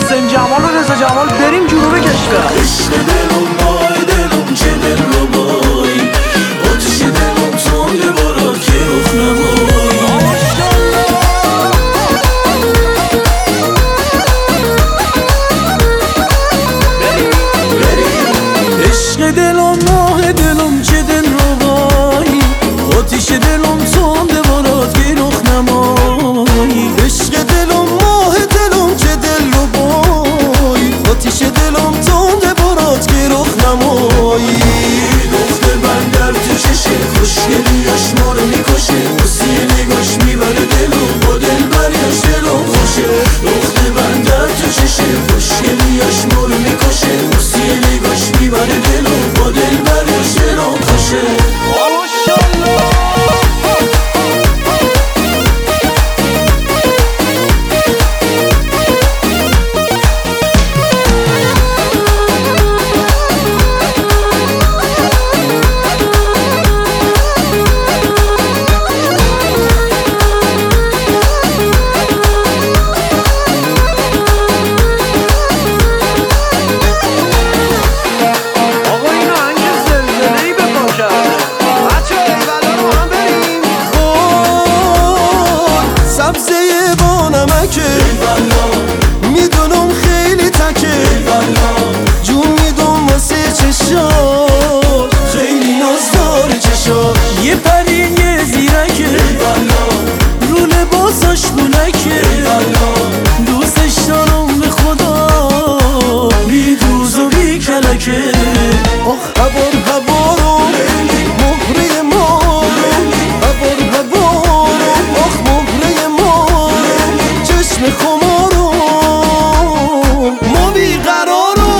حسین جمال و رضا جمال بریم جنوب کشور. عشق دلم مای دلم چه دل رو بای، آتش دلم تنده برات که رخ نمای. عشق دلم ماه دلم چه دل رو بای، آتش دلم تنده برات که رخ نمای. عشق دلم ماه دلم چه دل رو بای، آتش دلم تنده برات که رخ نمایی. دختر من در تو چشه خوشگلیاش ما رو میکشه، واسه نگاش میبره دلو با دل بریاش دلم خوشه. دختر من در تو چشه خوشگلیاش ما رو میکشه، واسه نگاش میبره دلو با دل بریاش دلم خوشه. میدونم خیلی تکه جون میدم واسه چشاش، خیلی نازدار چشاش. یه پری یه زیرکه رو لباساش گولکه، دوستش دارم به خدا بی دوز و بی کلکه. آخ هوار هوارم مهره مارم، هوار هوارم آخ مهره مارم، چشم خمارم ما بیقرارم.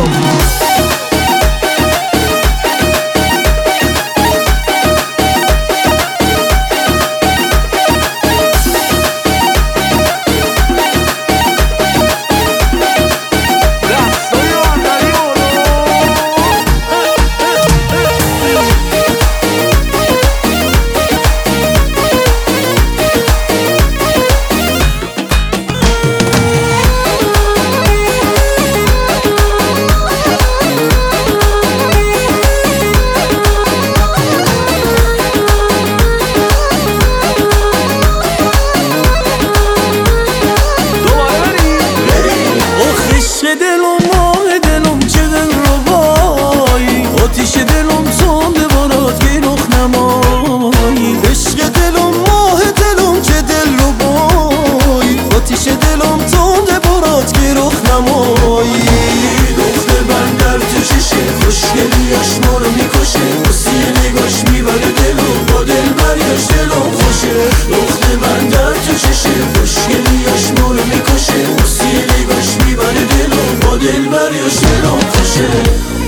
دلم ماه دلم چه دل رو بای، آتیش دلم تنده برات که رخ نمایی. عشق دلم ماه دلم چه دل رو بای، آتیش دلم تنده برات که رخ نمایی. دختر من در تو چشه خوشگلیاش ما رو میکشه، واسه نگاش میبره دلو با دل بریاش دلم خوشه. دختر من در تو چشه خوشگلیاش ما رو میکشه، واسه نگاش میبره دل بریاش دلم خوشه.